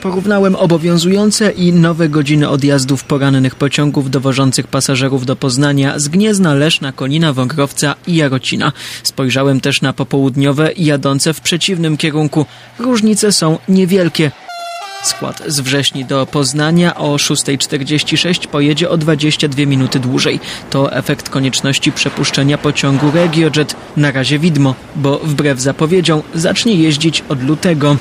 Porównałem obowiązujące i nowe godziny odjazdów porannych pociągów dowożących pasażerów do Poznania z Gniezna, Leszna, Konina, Wągrowca i Jarocina. Spojrzałem też na popołudniowe jadące w przeciwnym kierunku. Różnice są niewielkie. Skład z Wrześni do Poznania o 6:46 pojedzie o 22 minuty dłużej. To efekt konieczności przepuszczenia pociągu RegioJet. Na razie widmo, bo wbrew zapowiedziom zacznie jeździć od lutego.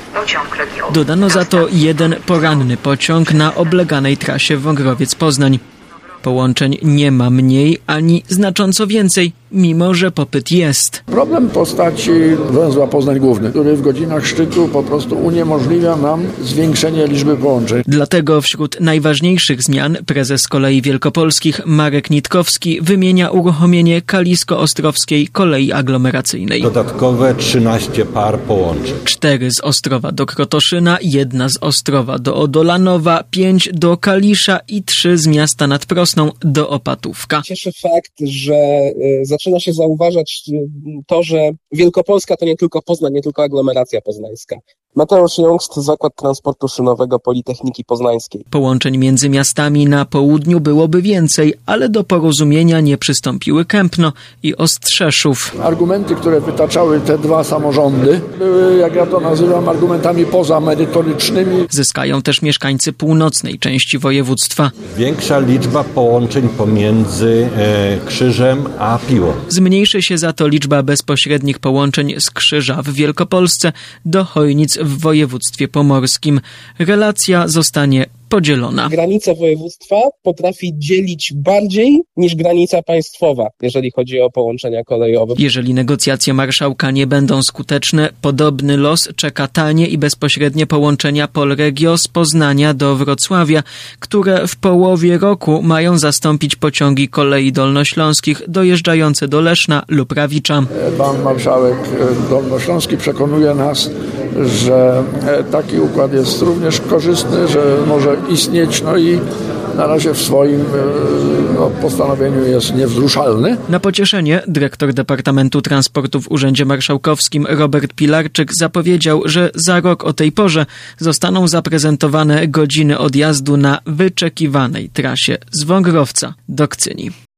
Dodano za to jeden poranny pociąg na obleganej trasie Wągrowiec-Poznań. Połączeń nie ma mniej ani znacząco więcej, mimo że popyt jest. Problem w postaci węzła Poznań Główny, który w godzinach szczytu po prostu uniemożliwia nam zwiększenie liczby połączeń. Dlatego wśród najważniejszych zmian prezes Kolei Wielkopolskich Marek Nitkowski wymienia uruchomienie Kalisko-Ostrowskiej kolei aglomeracyjnej. Dodatkowe 13 par połączeń. 4 z Ostrowa do Krotoszyna, 1 z Ostrowa do Odolanowa, 5 do Kalisza i 3 z miasta nad Prosną do Opatówka. Cieszy fakt, że zaczyna się zauważać to, że Wielkopolska to nie tylko Poznań, nie tylko aglomeracja poznańska. Mateusz Jungst, Zakład Transportu Szynowego Politechniki Poznańskiej. Połączeń między miastami na południu byłoby więcej, ale do porozumienia nie przystąpiły Kępno i Ostrzeszów. Argumenty, które wytaczały te dwa samorządy, były, jak ja to nazywam, argumentami pozamerytorycznymi. Zyskają też mieszkańcy północnej części województwa. Większa liczba połączeń pomiędzy Krzyżem a Piłą. Zmniejszy się za to liczba bezpośrednich połączeń z Krzyża w Wielkopolsce do Chojnic w województwie pomorskim. Relacja zostanie podzielona. Granica województwa potrafi dzielić bardziej niż granica państwowa, jeżeli chodzi o połączenia kolejowe. Jeżeli negocjacje marszałka nie będą skuteczne, podobny los czeka tanie i bezpośrednie połączenia Polregio z Poznania do Wrocławia, które w połowie roku mają zastąpić pociągi kolei dolnośląskich dojeżdżające do Leszna lub Rawicza. Pan marszałek dolnośląski przekonuje nas, że taki układ jest również korzystny, że może istnieć, i na razie w swoim postanowieniu jest niewzruszalny. Na pocieszenie dyrektor Departamentu Transportu w Urzędzie Marszałkowskim Robert Pilarczyk zapowiedział, że za rok o tej porze zostaną zaprezentowane godziny odjazdu na wyczekiwanej trasie z Wągrowca do Kcyni.